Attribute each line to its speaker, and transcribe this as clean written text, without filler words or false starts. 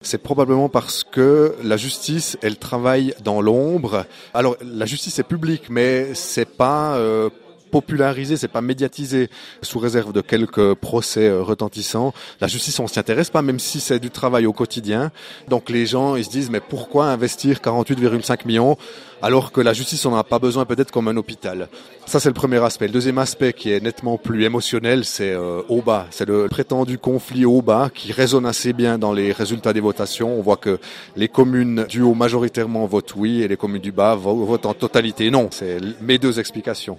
Speaker 1: C'est probablement parce que la justice, elle travaille dans l'ombre. Alors, la justice est publique, mais c'est pas popularisé, c'est pas médiatisé, sous réserve de quelques procès retentissants. La justice, on s'y intéresse pas, même si c'est du travail au quotidien. Donc les gens, ils se disent, mais pourquoi investir 48,5 millions alors que la justice, on n'en a pas besoin peut-être comme un hôpital. Ça, c'est le premier aspect. Le deuxième aspect qui est nettement plus émotionnel, c'est au bas. C'est le prétendu conflit au bas qui résonne assez bien dans les résultats des votations. On voit que les communes du haut majoritairement votent oui et les communes du bas votent en totalité non. C'est mes deux explications.